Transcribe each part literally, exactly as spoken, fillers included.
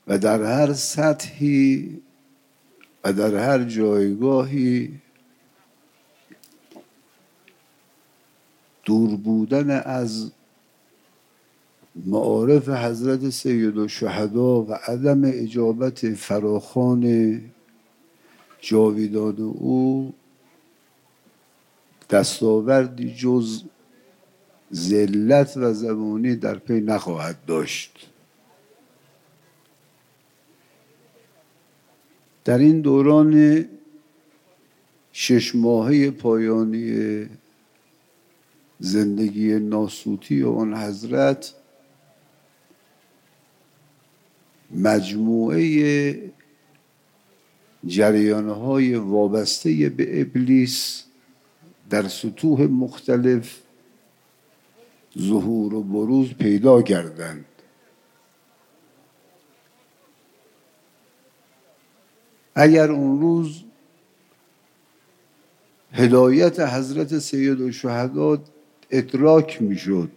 و در هر سطحی و در هر جایگاهی دور بودن از معارف حضرت سیدالشهدا و عدم اجابت فراخوان جاویدان او دستاوردی جز ذلت و زبونی در پی نخواهد داشت. در این دوران شش ماهه پایانی زندگی ناسوتی آن حضرت مجموعه جریانهای وابسته به ابلیس در سطوح مختلف ظهور و بروز پیدا کردند. اگر اون روز هدایت حضرت سیدالشهدا ادراک میشد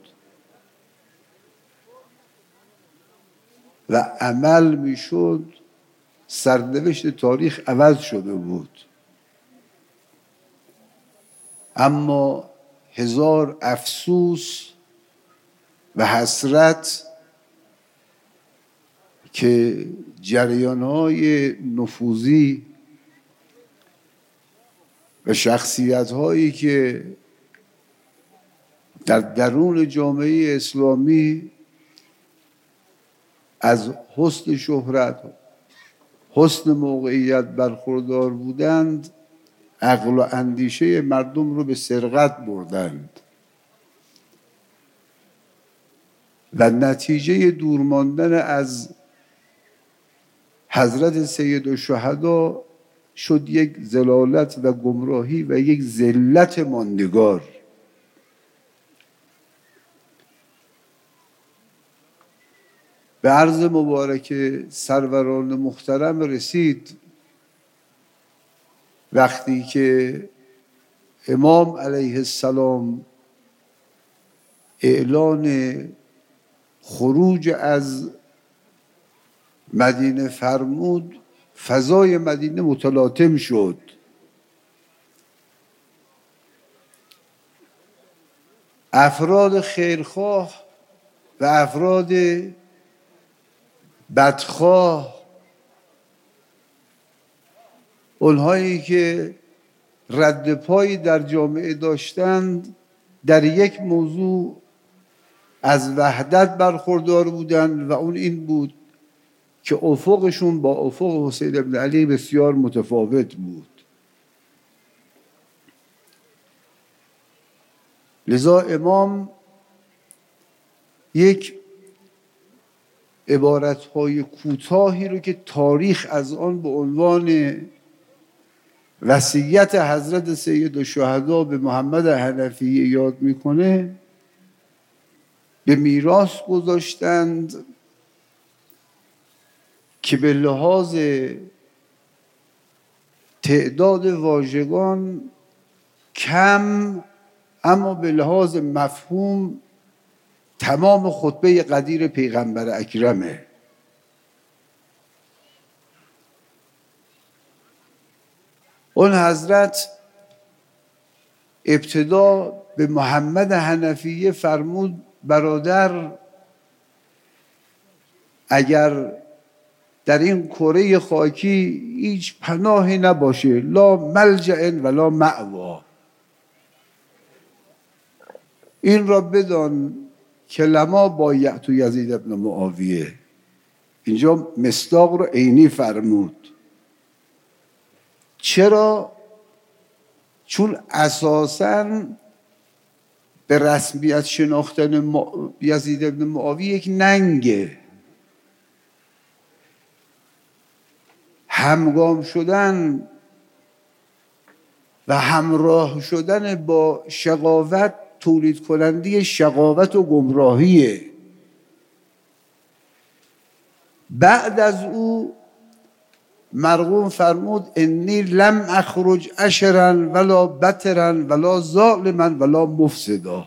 و عمل میشد، سرنوشت تاریخ عوض شده بود. اما هزار افسوس و حسرت که جریان‌های نفوذی و شخصیت‌هایی که در درون جامعه اسلامی از حسن شهرت، حسن موقعیت برخوردار بودند، عقل و اندیشه مردم رو به سرقت بردند و نتیجه دور ماندن از حضرت سیدالشهدا شد یک ضلالت و گمراهی و یک ذلت ماندگار. به عرض مبارک سروران محترم رسید وقتی که امام علیه السلام اعلان خروج از مدینه فرمود، فضای مدینه متلاطم شد. افراد خیرخواه و افراد بدخواه، اونهایی که رد پایی در جامعه داشتند، در یک موضوع از وحدت برخوردار بودند و اون این بود که افقشون با افق حسین ابن علی بسیار متفاوت بود. لذا امام یک عبارتهای کوتاهی رو که تاریخ از آن به عنوان وصیت حضرت سیدالشهدا به محمد حنفی یاد میکنه به میراث گذاشتند که به لحاظ تعداد واژگان کم، اما به لحاظ مفهوم تمام خطبه قدیر پیغمبر اکرمه. اون حضرت ابتدا به محمد حنفیه فرمود برادر، اگر در این کره خاکی هیچ پناهی نباشه، لا ملجأ ولا مأوا، این را بدان که لما بایعت یزید ابن معاویه. اینجا مصداق رو عینی فرمود. چرا؟ چون اساساً به رسمیت شناختن یزید ابن معاویه یک ننگه. همگام شدن و همراه شدن با شقاوت تولید کننده شقاوت و گمراهیه. بعد از او مرحوم فرمود انی لم اخرج اشرا ولا بترا ولا ظالما ولا مفسدا.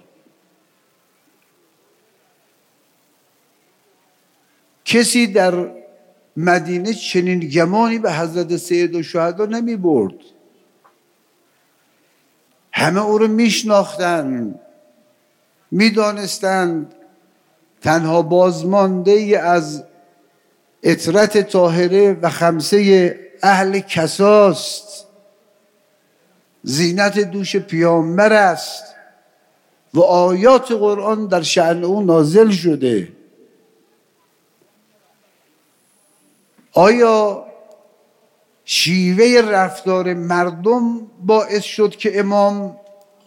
کسی در مدینه چنین گمانی به حضرت سید الشهدا نمی برد. همه او رو میشناختند، میدانستند تنها بازمانده از عطرت طاهره و خمسه اهل کساست، زینت دوش پیامبر است و آیات قرآن در شأن او نازل شده. آیا شیوه رفتار مردم باعث شد که امام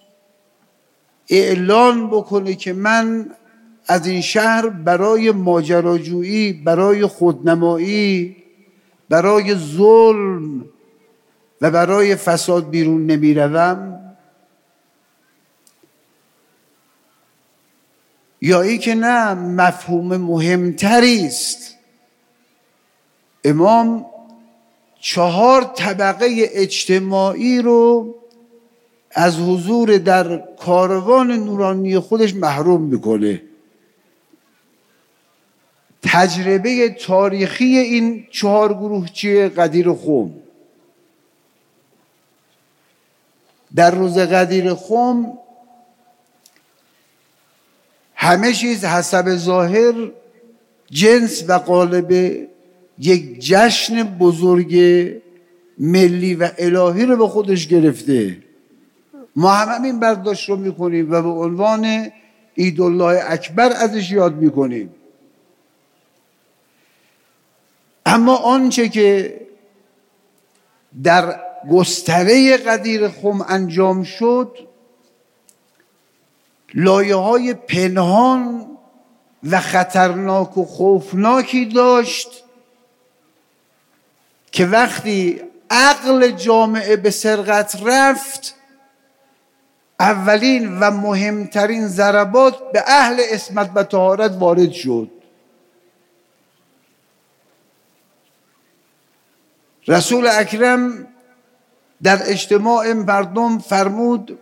اعلان بکنه که من از این شهر برای ماجراجویی، برای خودنمایی، برای ظلم و برای فساد بیرون نمی روم؟ یا ای که نه، مفهوم مهمتری است. امام چهار طبقه اجتماعی رو از حضور در کاروان نورانی خودش محروم میکنه. تجربه تاریخی این چهار گروه چیه؟ غدیر خم. در روز غدیر خم همه چیز حسب ظاهر جنس و قالب یک جشن بزرگ ملی و الهی رو به خودش گرفته. ما هم همین برداشت رو میکنیم و به عنوان عیدالله اکبر ازش یاد میکنیم. اما آنچه که در گستره غدیر خم انجام شد لایه های پنهان و خطرناک و خوفناکی داشت که وقتی عقل جامعه به سرقت رفت، اولین و مهمترین ضربات به اهل عصمت و طهارت وارد شد. رسول اکرم در اجتماع مردم فرمود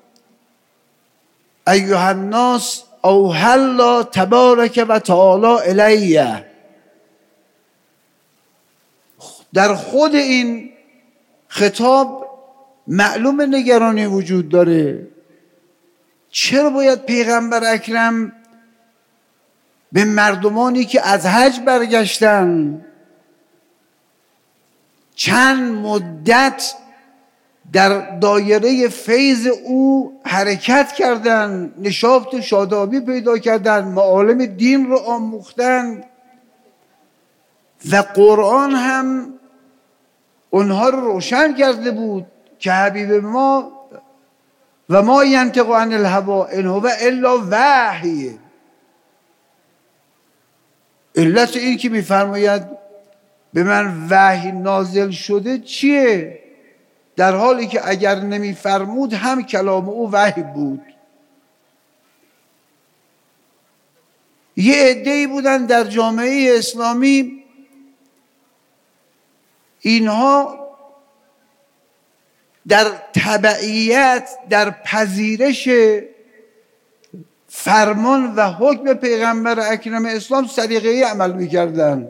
ایها الناس اوحی الله تبارک و تعالی الیه. در خود این خطاب معلوم نگرانی وجود داره. چرا باید پیغمبر اکرم به مردمانی که از حج برگشتن چند مدت در دایره فیض او حرکت کردن، نشاط و شادابی پیدا کردن، معالم دین رو آموختن و قرآن هم اونها رو روشن کرده بود که حبیب ما و ما ینطق عن الهوا ان هو الا وحی. علت این که میفرماید به من وحی نازل شده چیه؟ در حالی که اگر نمیفرمود هم کلام او وحی بود. یه عده‌ای بودن در جامعه اسلامی، اینها در تبعیت، در پذیرش فرمان و حکم پیغمبر اکرم اسلام سلیقه‌ای عمل میکردن.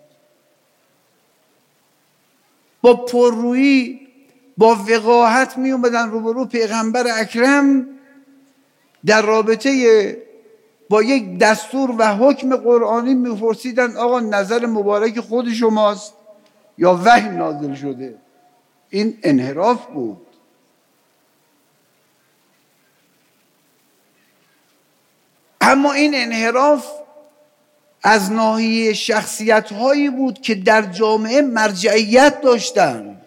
با پررویی، با وقاحت می اومدن روبرو پیغمبر اکرم در رابطه با یک دستور و حکم قرآنی میپرسیدن آقا نظر مبارک خود شماست یا وحی نازل شده؟ این انحراف بود. اما این انحراف از ناحیه شخصیت هایی بود که در جامعه مرجعیت داشتند.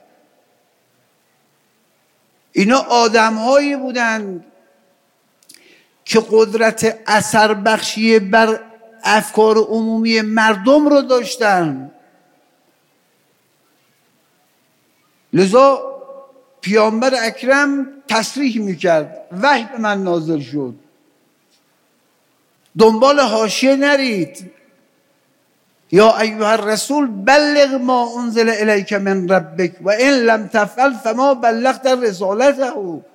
اینا آدم هایی بودند که قدرت اثر بخشی بر افکار عمومی مردم رو داشتن. لذا پیامبر اکرم تصریح میکرد وحی به من نازل شد، دنبال حاشیه نرید. یا ایها الرسول بلغ ما انزل الیک من ربک و ان لم تفعل فما بلغت رسالته.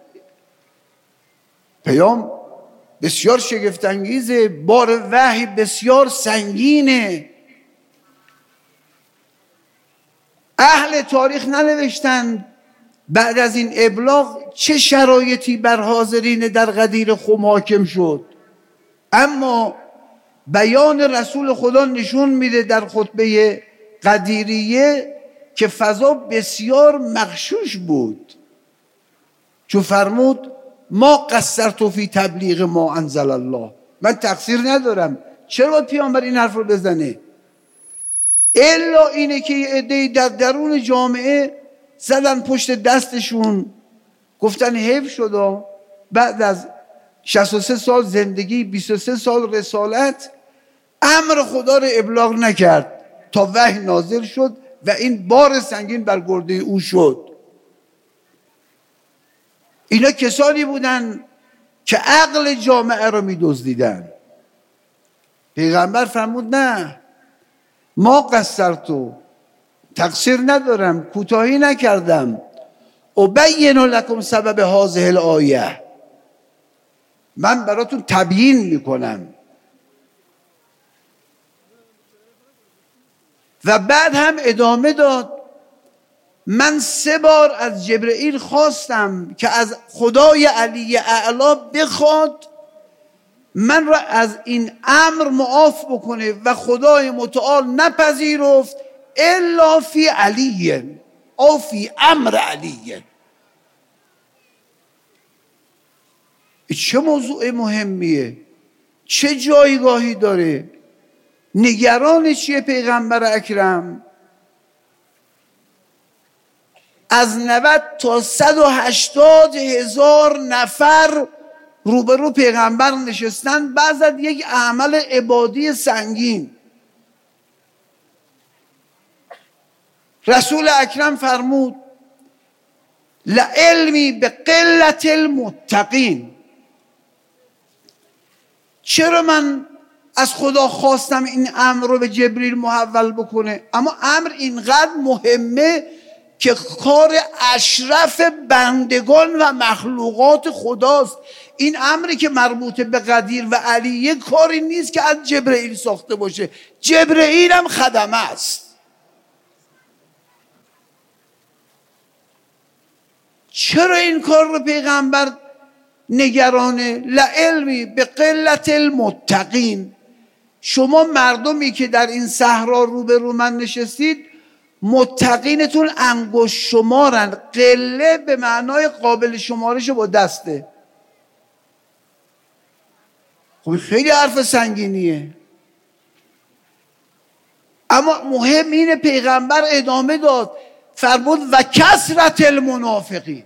پیام بسیار شگفت انگیزه، بار وحی بسیار سنگینه. اهل تاریخ ننوشتند بعد از این ابلاغ چه شرایطی بر حاضرین در غدیر خم حاکم شد، اما بیان رسول خدا نشون میده در خطبه غدیریه که فضا بسیار مغشوش بود، چون فرمود ما قصرت فی تبلیغ ما انزل الله، من تقصیر ندارم، چرا باید پیامبر این حرف رو بزنه؟ الا اینه که یه عده‌ای در درون جامعه زدن پشت دستشون، گفتن حیف شد بعد از شصت و سه سال زندگی، بیست و سه سال رسالت، امر خدا رو ابلاغ نکرد تا وحی نازل شد و این بار سنگین بر گرده او شد. اینا کسانی بودن که عقل جامعه رو می دزدیدن. پیغمبر فرمود نه، ما قصرتو، تقصیر ندارم، کوتاهی نکردم، ابین لکم سبب هذه الآیه، من براتون تبیین میکنم. و بعد هم ادامه داد من سه بار از جبرئیل خواستم که از خدای علی اعلی بخواد من را از این امر معاف بکنه و خدای متعال نپذیرفت الا فی علی او فی امر علی. چه موضوع مهمیه، چه جایگاهی داره، نگران چیه پیغمبر اکرم؟ از نود تا صد و هشتاد هزار نفر روبرو پیغمبر نشستن، بعض از یک عمل عبادی سنگین. رسول اکرم فرمود لعلمی به قلت المتقین. چرا من از خدا خواستم این امر رو به جبریل محول بکنه؟ اما امر اینقدر مهمه که کار اشرف بندگان و مخلوقات خداست. این امری که مربوط به غدیر و علیه کاری نیست که از جبرئیل ساخته باشه، جبرئیل هم خدمه است. چرا این کار رو پیغمبر نگرانه؟ لعلمی به قلت المتقین. شما مردمی که در این صحرا روبرو من نشستید، متقینتون انگشت شمارن، قله به معنای قابل شمارش با دسته. خب خیلی حرف سنگینیه، اما مهم اینه پیغمبر ادامه داد فرمود و کثرت المنافقین.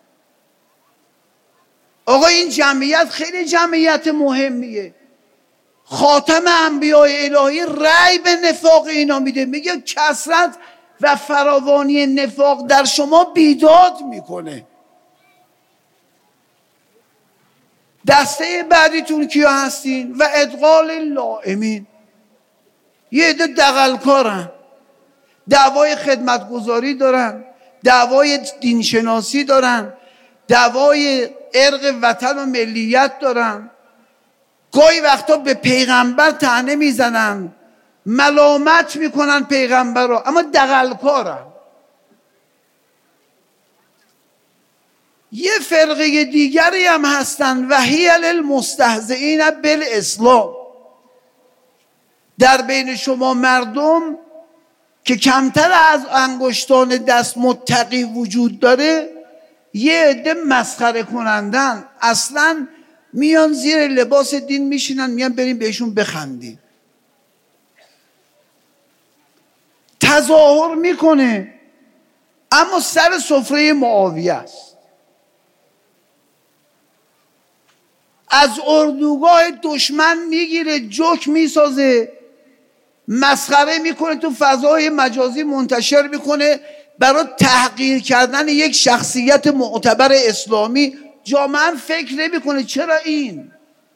آقا این جمعیت خیلی جمعیت مهمیه. خاتم انبیاء الهی رأی به نفاق اینا میده، میگه کثرت و فراوانی نفاق در شما بیداد میکنه. دسته بعدیتون کیا هستین؟ و ادغال لائمین. یه عده دغلکارن، دعوای خدمتگزاری دارن، دعوای دینشناسی دارن، دعوای ارق وطن و ملیت دارن، گاهی وقتا به پیغمبر طعنه میزنن، ملامت میکنن پیغمبر رو، اما دغلکارن. یه فرقه دیگری هم هستن و هی المستهزئین بالاسلام. در بین شما مردم که کمتر از انگشتان دست متقی وجود داره، یه عده مسخره کنندن، اصلا میان زیر لباس دین میشینن، میان بریم بهشون بخندیم. تظاهر میکنه اما سر سفره معاویه است. از اردوگاه دشمن میگیره، جوک میسازه، مسخره میکنه، تو فضای مجازی منتشر میکنه برای تحقیر کردن یک شخصیت معتبر اسلامی. جامعه فکر نمیکنه چرا این؟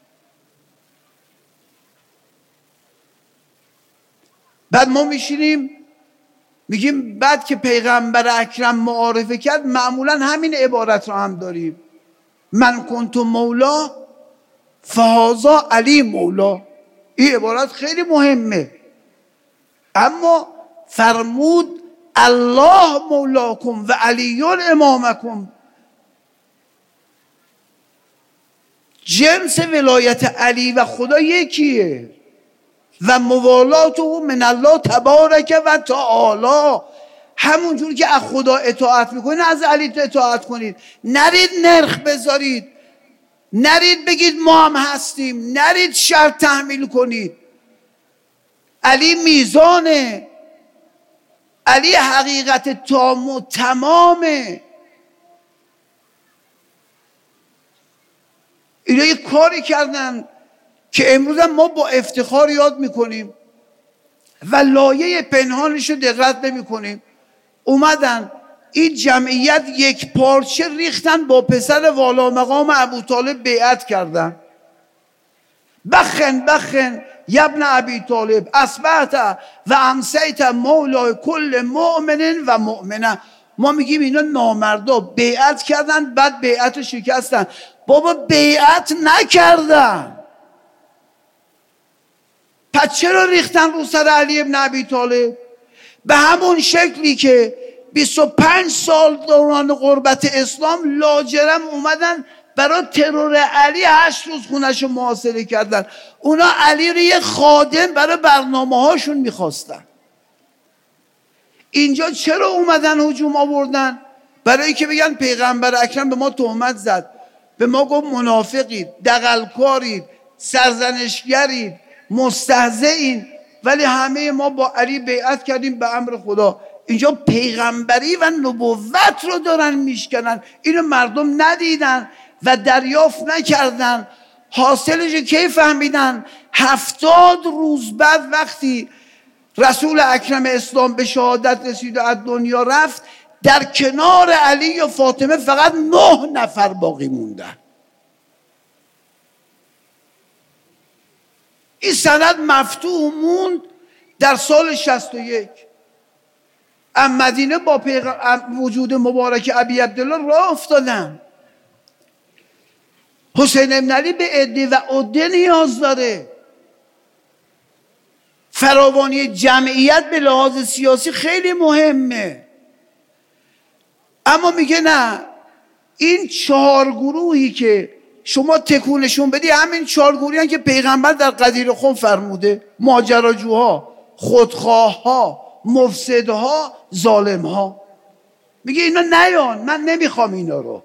بعد ما میشینیم میگیم بعد که پیغمبر اکرم معارفه کرد معمولا همین عبارت رو هم داریم، من کنت مولا فهذا علی مولا. این عبارت خیلی مهمه، اما فرمود الله مولاکم و علی امامکم. جنس ولایت علی و خدا یکیه و موالات او من الله تبارک و تعالی. همونجور که از خدا اطاعت میکنید از علی اطاعت کنید. نرید نرخ بذارید، نرید بگید ما هم هستیم، نرید شرط تحمیل کنید. علی میزانه، علی حقیقت تام و تمامه. اینا یه کاری کردن که امروز ما با افتخار یاد میکنیم و لایه پنهانش رو دقت نمی کنیم. اومدن این جمعیت یک پارچه ریختن با پسر والا مقام ابوطالب بیعت کردن. بخن بخن یبن ابی طالب اصبحت و امسیت مولای کل مؤمن و مؤمنه. ما میگیم اینا نامردا بیعت کردن بعد بیعت شکستن. بابا بیعت نکردن، پس چرا ریختن رو سر علی ابن ابی طالب؟ به همون شکلی که بیست و پنج سال دوران غربت اسلام لاجرم اومدن برای ترور علی هشت روز خونش رو محاصره کردن. اونا علی رو یه خادم برای برنامه هاشون میخواستن. اینجا چرا اومدن هجوم آوردن؟ برای که بگن پیغمبر اکرم به ما تهمت زد، به ما گفت منافقید، دغلکارید، سرزنشگرید، مستهزئین، ولی همه ما با علی بیعت کردیم به امر خدا. اینجا پیغمبری و نبوت رو دارن میشکنن. اینو مردم ندیدن و دریافت نکردن. حاصلش کی فهمیدن؟ هفتاد روز بعد وقتی رسول اکرم اسلام به شهادت رسید و از دنیا رفت، در کنار علی و فاطمه فقط نه نفر باقی موندن. این سند مفتوح موند در سال شصت و یک. ام مدینه با پیغ... وجود مبارک ابی عبدالله راه افتادن. حسین ابن علی به عده و عده نیاز داره. فراوانی جمعیت به لحاظ سیاسی خیلی مهمه. اما میگه نه، این چهار گروهی که شما تکونشون بدی همین چهار گروهی هن که پیغمبر در قدیر خم فرموده: ماجراجوها، خودخواهها، مفسدها، ظالمها. میگه اینا نیان، من نمیخوام اینا رو.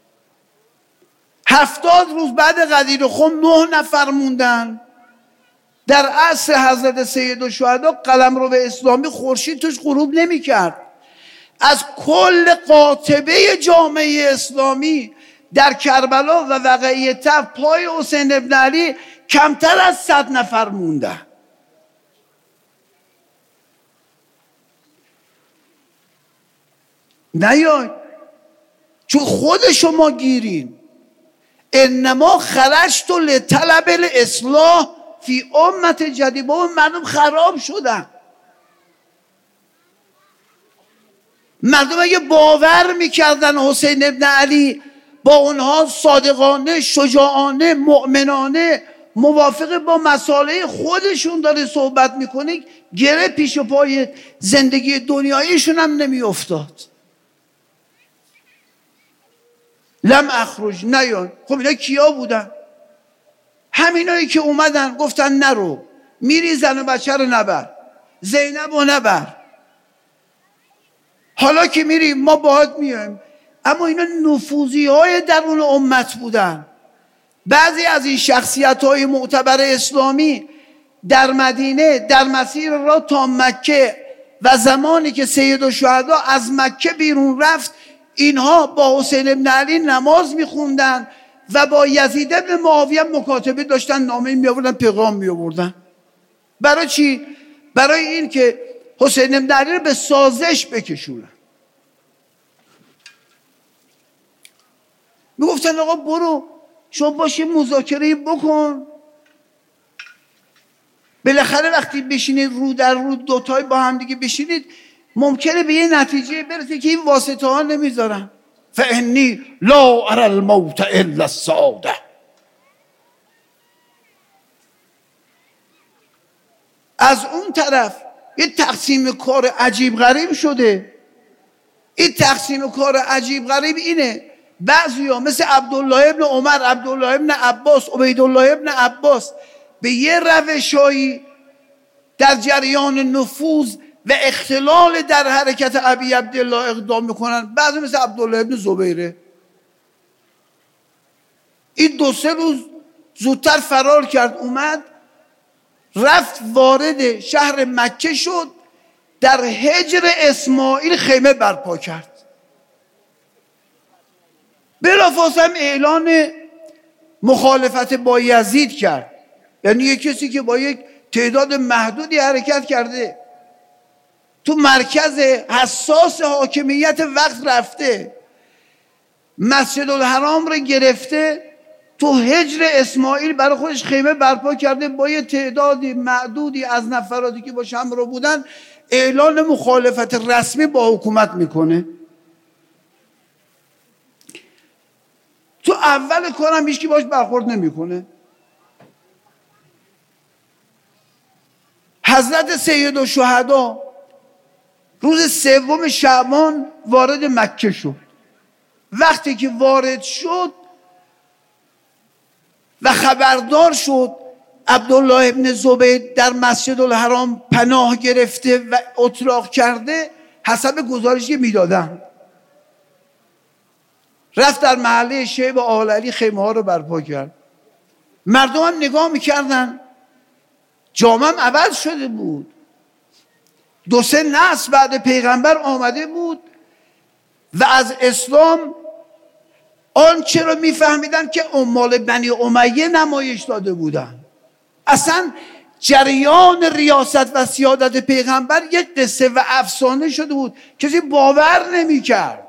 هفتاد روز بعد قدیر خم نه نفر موندن. در عصر حضرت سیدالشهدا قلمرو اسلامی خورشید توش غروب نمیکرد. از کل قاطبه جامعه اسلامی در کربلا و وقعه تف پای حسین ابن علی کمتر از صد نفر موندن. نیاید، چون خود شما گیرین. انما خرجت لطلب الاصلاح فی امت جدید. با مردم خراب شدن. مردم اگه باور میکردن حسین ابن علی با اونها صادقانه، شجاعانه، مؤمنانه موافق با مسائل خودشون داره صحبت میکنه، گره پیش و پای زندگی دنیاییشون هم نمیافتاد. لم اخرج، نیان. خب اینا کیا بودن؟ همینایی که اومدن گفتن نرو، میری زن و بچه رو نبر، زینب رو نبر، حالا که میری ما باهات میایم. اما اینا نفوذی های درون امت بودن. بعضی از این شخصیت های معتبر اسلامی در مدینه در مسیر را تا مکه و زمانی که سیدالشهدا از مکه بیرون رفت، اینها با حسین ابن علی نماز میخوندن و با یزید ابن معاویه مکاتبه داشتن، نامه می آوردن، پیغام می آوردن. برای چی؟ برای این که حسین ابن علی رو به سازش بکشونن. میگفتن آقا برو شما باشی مذاکره بکن. بالاخره وقتی بشینید رو در رو دوتای با هم دیگه بشینید، ممکنه به یه نتیجه برسه که این واسطه ها نمیذارن. فانی لا اری الموت الا السعاده. از اون طرف یه تقسیم کار عجیب غریب شده. این تقسیم کار عجیب غریب اینه، بعضیا مثل عبدالله ابن عمر، عبدالله ابن عباس، عبیدالله ابن عباس به یه روشایی در جریان نفوذ و اختلال در حرکت ابی عبدالله اقدام میکنن. بعضی مثل عبدالله ابن زبیره، این دو سه روز زودتر فرار کرد، اومد رفت وارد شهر مکه شد، در هجر اسماعیل خیمه برپا کرد. بلافاصله اعلان مخالفت با یزید کرد، یعنی یک کسی که با یک تعداد محدودی حرکت کرده تو مرکز حساس حاکمیت وقت رفته، مسجد الحرام رو گرفته، تو هجر اسماعیل برای خودش خیمه برپا کرده، با یه تعدادی معدودی از نفراتی که باش همراه بودن اعلان مخالفت رسمی با حکومت میکنه. تو اول کارم هیچکی باش برخورد نمیکنه. حضرت سید الشهدا روز سوم شعبان وارد مکه شد. وقتی که وارد شد و خبردار شد عبدالله ابن زبیر در مسجد الحرام پناه گرفته و اطراق کرده، حسب گزارشی میدادن رفت در محله شیب آل علی خیمه ها رو برپا کرد. مردم هم نگاه میکردن، جامعه هم عوض شده بود، دو سه نسل بعد پیغمبر آمده بود و از اسلام آنچه رو میفهمیدن که اموال بنی امیه نمایش داده بودن. اصلا جریان ریاست و سیادت پیغمبر یک قصه و افسانه شده بود، کسی باور نمی کرد.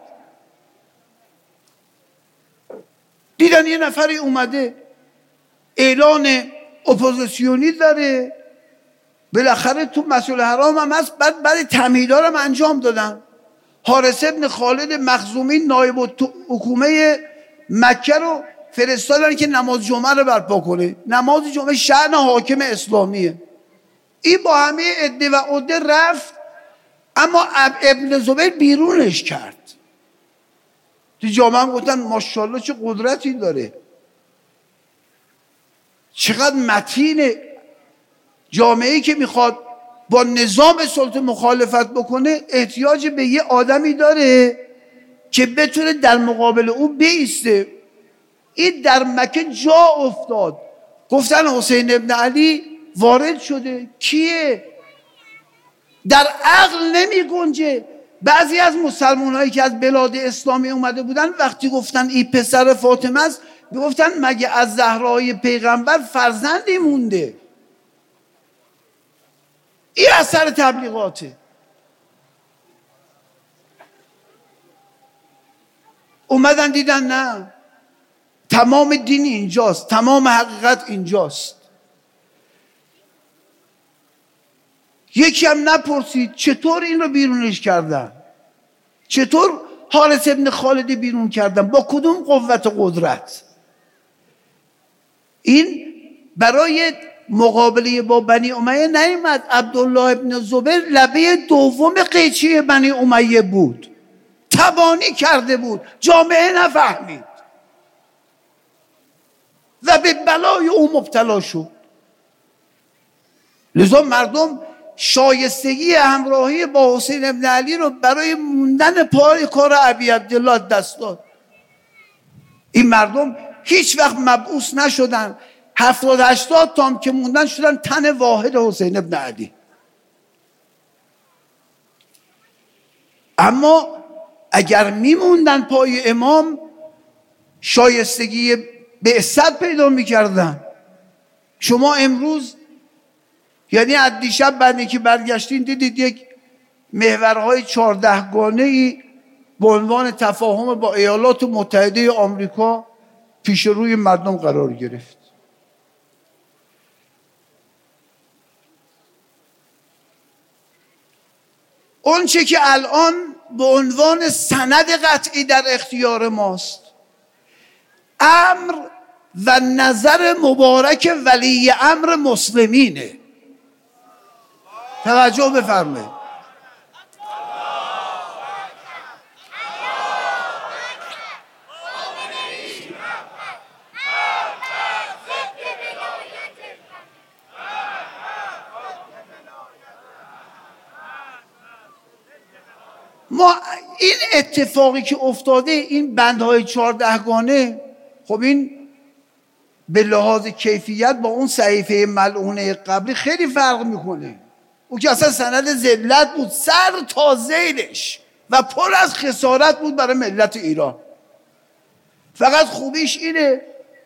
دیدن یه نفری اومده اعلان اپوزیسیونی داره، بالاخره تو مسجد الحرام هم هست، بعد بعد تمهیدها هم انجام دادن. حارث ابن خالد مخزومی نایب حکومه مکه رو فرستادن که نماز جمعه رو برپا کنه. نماز جمعه شأن حاکم اسلامیه. این با همه عده و عده رفت، اما ابن زبیر بیرونش کرد. تو جامعه هم گفتن ماشاءالله چه قدرتی داره، چقدر متینه. جامعه‌ای که میخواد با نظام سلطه مخالفت بکنه احتیاج به یه آدمی داره که بتونه در مقابل او بیسته. این در مکه جا افتاد. گفتن حسین ابن علی وارد شده. کیه؟ در عقل نمی گنجه. بعضی از مسلمان هایی که از بلاد اسلامی اومده بودن وقتی گفتن این پسر فاطمه است، گفتن مگه از زهرای پیغمبر فرزندی مونده؟ این اثر تبلیغاته. اومدن دیدن نه، تمام دین اینجاست، تمام حقیقت اینجاست. یکی هم نپرسید چطور این رو بیرونش کردن، چطور حارث ابن خالد بیرون کردن، با کدوم قوت و قدرت. این برای مقابله با بنی امیه نیامد. عبدالله ابن زبیر لبه دوم قیچی بنی امیه بود، تبانی کرده بود، جامعه نفهمید و به بلای او مبتلا شد. لذا مردم شایستگی همراهی با حسین ابن علی رو برای موندن پای کار ابی عبدالله دست داد. این مردم هیچ وقت مبعوث نشدن، هفتاد هشتاد تام که موندن شدن تن واحد حسین ابن علی. اما اگر میموندن پای امام شایستگی بعثت پیدا میکردن. شما امروز یعنی از دیشب بعد اینکه برگشتین دیدید یک محورهای چهارده گانه‌ای به عنوان تفاهم با ایالات متحده آمریکا پیش روی مردم قرار گرفت. اون چه که الان به عنوان سند قطعی در اختیار ماست، امر و نظر مبارک ولی امر مسلمینه. توجه بفرمایید. ما این اتفاقی که افتاده، این بندهای چهاردهگانه، خب این به لحاظ کیفیت با اون صحیفه ملعونه قبلی خیلی فرق میکنه. او که اصلا سند ذلت بود سر تا ذیلش و پر از خسارت بود برای ملت ایران. فقط خوبیش اینه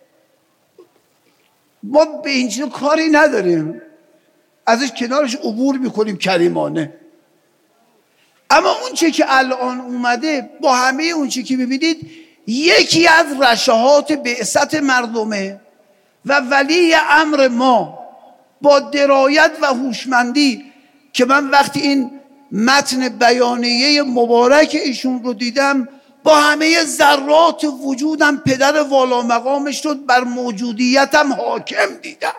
ما به این چیز کاری نداریم، ازش کنارش عبور میکنیم کریمانه. اما اون چه که الان اومده با همه اون چه که ببینید یکی از رشاهات بعثت مردمه و ولی امر ما با درایت و هوشمندی که من وقتی این متن بیانیه مبارک ایشون رو دیدم با همه ذرات وجودم پدر والا مقامش رو بر موجودیتم حاکم دیدم.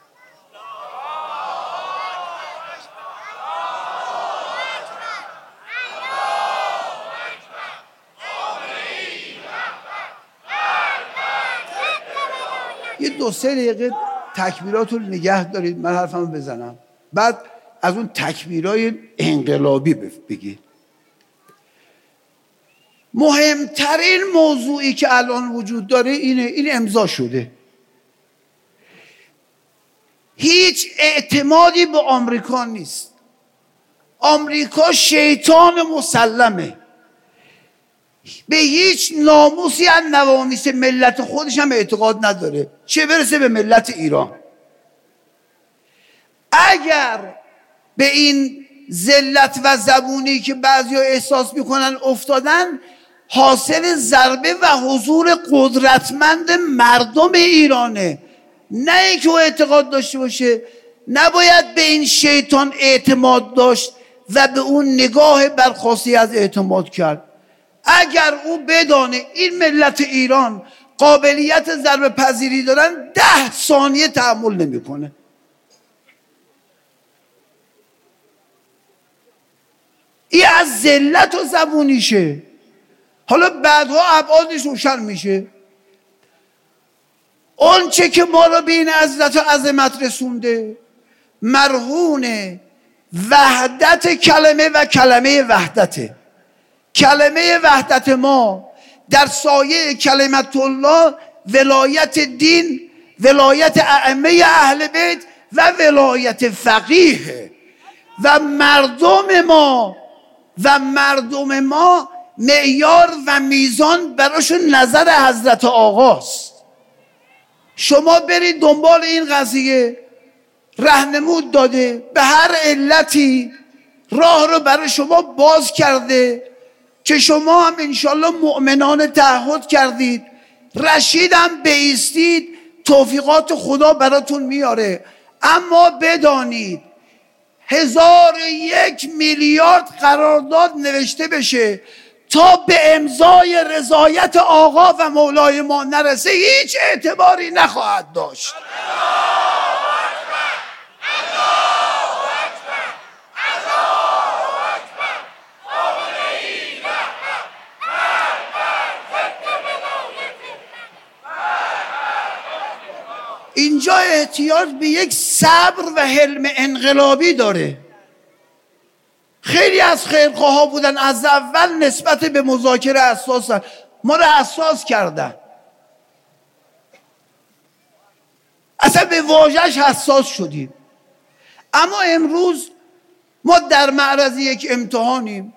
یه دو سه دقیقه تکبیرات رو نگه دارید، من حرفمو بزنم، بعد از اون تکبیرای انقلابی بگید. مهمترین موضوعی که الان وجود داره اینه، این امضا شده. هیچ اعتمادی به آمریکا نیست. آمریکا شیطان مسلمه، به هیچ ناموسی از نوامیس ملت خودش هم اعتقاد نداره، چه برسه به ملت ایران. اگر به این ذلت و زبونی که بعضیا احساس میکنن افتادن، حاصل ضربه و حضور قدرتمند مردم ایرانه، نه اینکه او اعتقاد داشته باشه. نباید به این شیطان اعتماد داشت و به اون نگاه برخواستی از اعتماد کرد. اگر او بدانه این ملت ایران قابلیت ضربه پذیری دارن، ده ثانیه تحمل نمیکنه. این از ذلت و زبونیشه. حالا بعدها ابعادش روشن میشه. اون چه که ما رو به این عزت و عظمت رسونده مرهون وحدت کلمه و کلمه وحدته. کلمه وحدت ما در سایه کلمت الله ولایت دین، ولایت ائمه اهل بیت و ولایت فقیه و مردم ما و مردم ما معیار و میزان براشون نظر حضرت آقاست. شما برید دنبال این قضیه، راهنمود داده، به هر علتی راه رو برای شما باز کرده که شما هم انشالله مؤمنان تعهد کردید، رشید هم بایستید، توفیقات خدا براتون میاره. اما بدانید هزار یک میلیارد قرارداد نوشته بشه تا به امضای رضایت آقا و مولای ما نرسه هیچ اعتباری نخواهد داشت. اینجا احتیاج به یک صبر و حلم انقلابی داره. خیلی از خیرخواه ها بودن از اول نسبت به مذاکره حساسن، ما رو حساس کردن، اصلا به واژه‌اش حساس شدیم. اما امروز ما در معرض یک امتحانیم.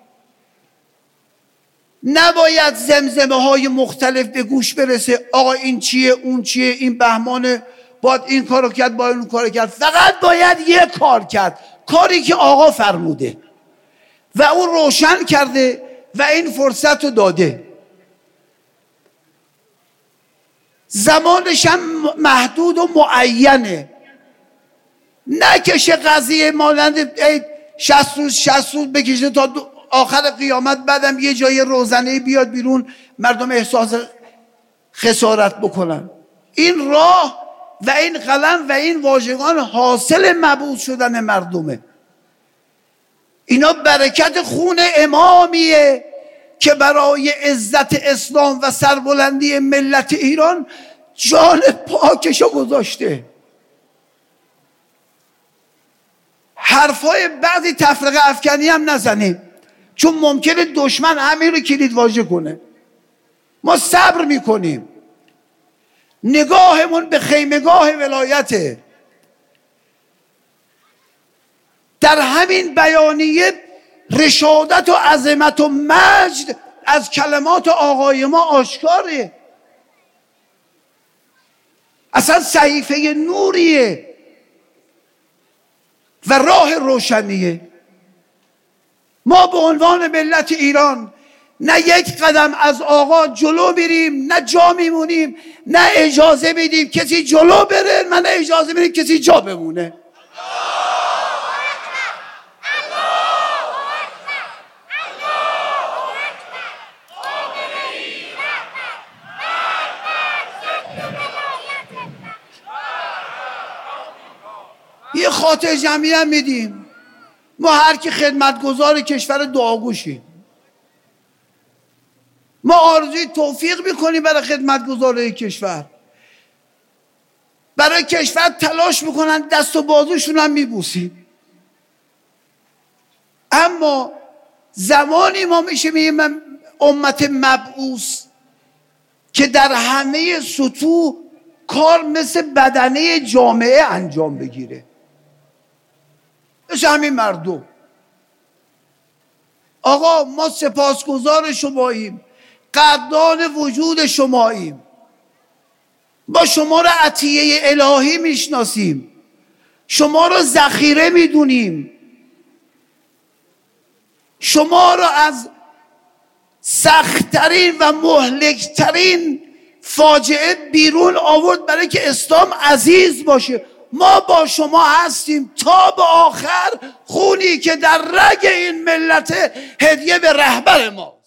نباید زمزمه های مختلف به گوش برسه، آقا این چیه اون چیه، این بهمانه باید این کارو کرد باید اون کارو کرد. فقط باید یک کار کرد، کاری که آقا فرموده و اون روشن کرده و این فرصت رو داده. زمانش هم محدود و معینه. نکشه قضیه مانند شصت روز شصت روز بکشه تا آخر قیامت، بعدم یه جای روزنه بیاد بیرون مردم احساس خسارت بکنن. این راه و این قلم و این واژگان حاصل مبعوث شدن مردمه. اینا برکت خون امامیه که برای عزت اسلام و سربلندی ملت ایران جان پاکشو گذاشته. حرفای بعضی تفرقه افکنی هم نزنیم، چون ممکنه دشمن همین رو کلید واژه کنه. ما صبر میکنیم، نگاهمون به خیمگاه ولایته. در همین بیانیه رشادت و عظمت و مجد از کلمات آقای ما آشکاره. اصلا صحیفه نوریه و راه روشنیه. ما به عنوان ملت ایران نه یک قدم از آقا جلو میریم، نه جا میمونیم، نه اجازه میدیم کسی جلو بره، نه اجازه میدیم کسی جا بمونه. یه خاطر جمعی هم میدیم. ما هر کی خدمتگزار کشور دعاگوشیم. ما آرزوی توفیق میکنیم برای خدمتگزارای کشور. برای کشور تلاش میکنن، دست و بازوشون هم میبوسیم. اما زمانی ما میشه میگیم امت مبعوث که در همه سطوح کار مثل بدنه جامعه انجام بگیره، مثل همین مردم. آقا ما سپاسگزار شماییم، قدردان وجود شماییم، ما شما را عطیه الهی میشناسیم، شما را ذخیره میدونیم، شما را از سختترین و مهلکترین فاجعه بیرون آورد برای که اسلام عزیز باشه. ما با شما هستیم تا به آخر. خونی که در رگ این ملت هدیه به رهبر ما.